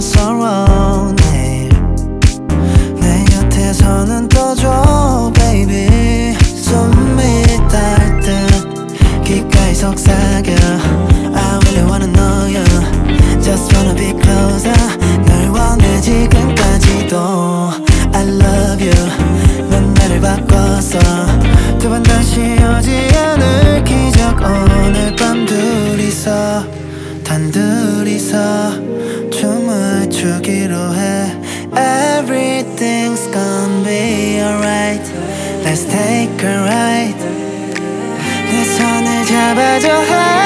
서러운 일 내 곁에 서는 떠줘 baby 숨이 딸 듯 귓가에 속삭여 I really wanna know you Just wanna be closer 널 원해 지금까지도 I love you 넌 나를 바꿨어 두 번 다시 오지 않을 기적 오늘 밤 둘이서 단둘이서 춤을 추기로 해 Everything's gonna be alright Let's take a ride 내 손을 잡아줘